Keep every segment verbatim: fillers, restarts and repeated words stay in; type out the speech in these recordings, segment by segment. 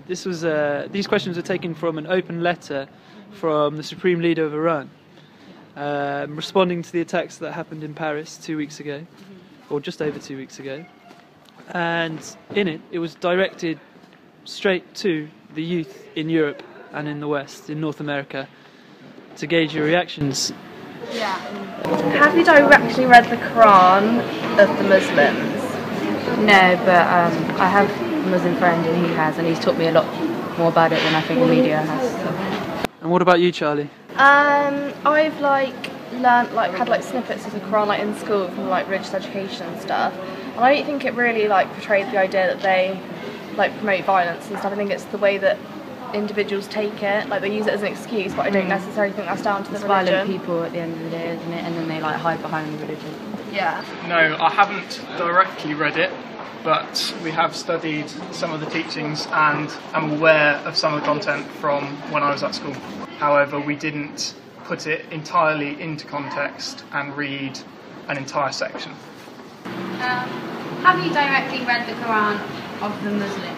this was uh, these questions were taken from an open letter from the Supreme Leader of Iran, um, responding to the attacks that happened in Paris two weeks ago, or just over two weeks ago. And in it, it was directed straight to the youth in Europe and in the West, in North America, to gauge your reactions. Yeah. Have you directly read the Quran of the Muslims? No, but um, I have a Muslim friend and he has, and he's taught me a lot more about it than I think the media has. So. And what about you, Charlie? Um, I've like learnt, like had like snippets of the Quran like in school from like religious education and stuff, and I don't think it really like portrayed the idea that they like promote violence and stuff. I think it's the way that individuals take it, like they use it as an excuse, but I don't necessarily think that's down to the it's religion. Violent people at the end of the day, isn't it? And then they like hide behind the religion. Yeah. No, I haven't directly read it, but we have studied some of the teachings and I'm aware of some of the content from when I was at school. However, we didn't put it entirely into context and read an entire section. Um, have you directly read the Quran of the Muslims?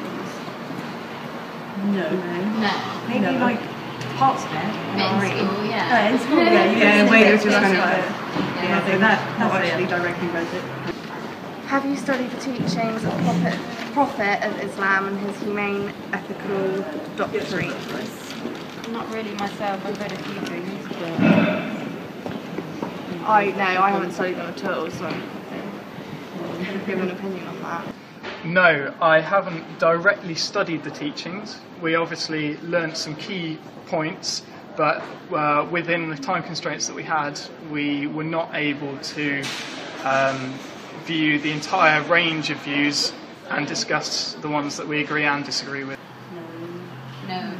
No. No. Maybe no. like parts of it. In school, yeah. Yeah, in school, yeah. Yeah, where it was just kind of like, yeah, yeah, so that, not actually directly read it. Have you studied the teachings of the Prophet, Prophet of Islam and his humane ethical doctrines? Not really myself, I've read a few things, but... I no, I haven't studied them at all, so I can give an opinion on that. No, I haven't directly studied the teachings. We obviously learnt some key points, but uh, within the time constraints that we had, we were not able to um, view the entire range of views and discuss the ones that we agree and disagree with. No. No.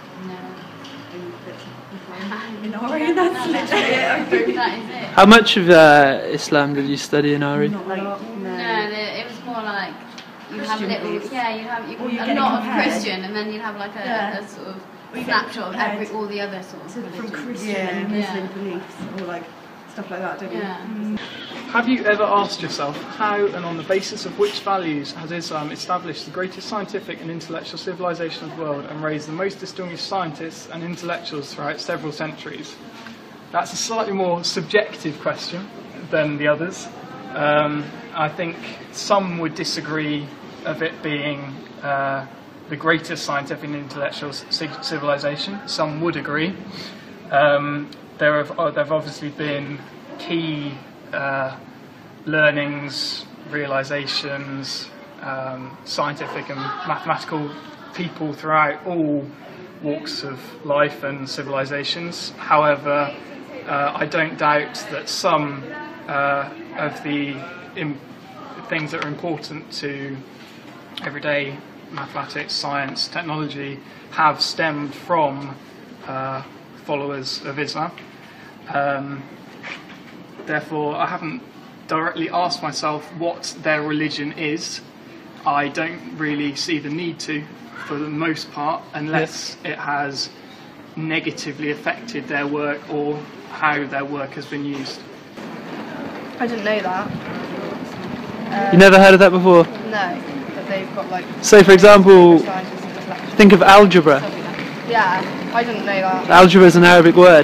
No. That's literally it. That is it. How much of uh, Islam did you study in Ari? Not like, no. No, the, it was more like you have little, piece. yeah, you have you, you a get lot of compared. Christian, and then you'd have like a, Yeah. a sort of Or you get snapshot of every compared all the other sorts of from religions. Christian Yeah. and Muslim Yeah. beliefs, or like stuff like that, don't you? Yeah. Have you ever asked yourself how and on the basis of which values has Islam established the greatest scientific and intellectual civilization of the world and raised the most distinguished scientists and intellectuals throughout several centuries? That's a slightly more subjective question than the others. Um, I think some would disagree of it being uh, the greatest scientific and intellectual civilization. Some would agree. Um, there have uh, there have obviously been key uh, learnings, realizations, um, scientific and mathematical people throughout all walks of life and civilizations. However, uh, I don't doubt that some uh, of the im- things that are important to everyday mathematics, science, technology have stemmed from uh, followers of Islam. Um, therefore, I haven't directly asked myself what their religion is. I don't really see the need to, for the most part, unless it has negatively affected their work or how their work has been used. I didn't know that. Um, You never heard of that before? No, but they've got like. So, for example, scientists and stuff like that. think of algebra. Yeah, I didn't know that. Algebra is an Arabic word.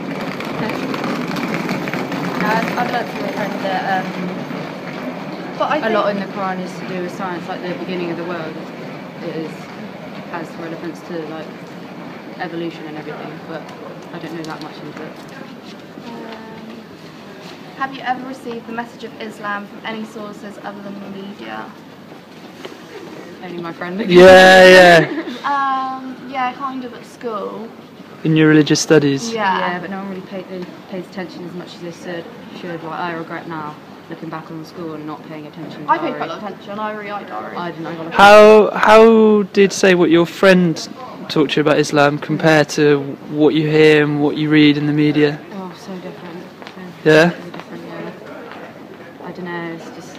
I've, I've learned from a friend that um, But I a think, lot in the Quran is to do with science, like the beginning of the world. It is has relevance to like evolution and everything, but I don't know that much into it. Have you ever received the message of Islam from any sources other than the media? Only my friend. Yeah, yeah. Um, yeah, kind of at school. In your religious studies. Yeah. Yeah, but no one really paid, pays attention as much as they should. should. Like, I regret now, looking back on school and not paying attention. I paid quite a lot of attention. I really liked Diary. I didn't. I got a How how did, say, what your friend talked to you about Islam compare to what you hear and what you read in the media? Oh, so different. So Yeah? completely different, yeah. I don't know, it's just...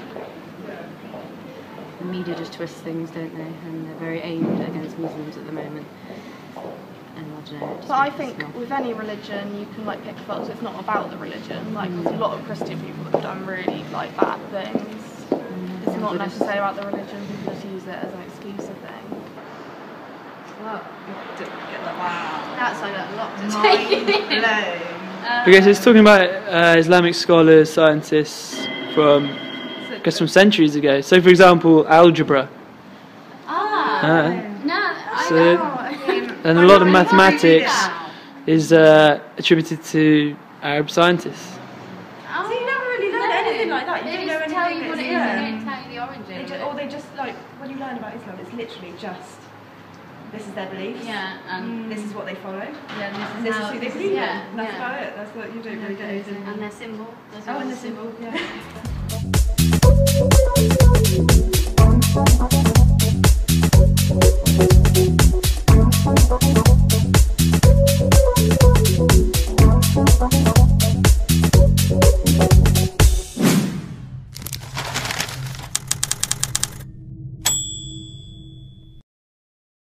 The media just twists things, don't they? And they're very aimed against Muslims at the moment. And I don't know, it just But I pisses think me off. with any religion, you can like pick faults. It's not about the religion. Like there's a lot of Christian people that have done really like bad things. It's not necessarily about the religion. People just use it as an excuse, I think. Wow. Didn't get that. Wow. That's like a lot to Mind take in. blown. Okay, so it's talking about uh, Islamic scholars, scientists from, I guess, from centuries ago. So, for example, algebra. Ah. Uh, No, I So- know. I mean, and a lot of mathematics is uh, attributed to Arab scientists. Oh, So you never really learn no. anything like that. You They don't just know tell anything you what it that's- is. They yeah. don't tell you the origin. They of just, it. or they just like when you learn about Islam, it's literally just this is their beliefs. Yeah, and This is what they follow. yeah, this is This how is who they this is- believe yeah, in. That's yeah. about it. That's what you don't really get. And their symbol. There's Oh, and always the a symbol. symbol. Yeah.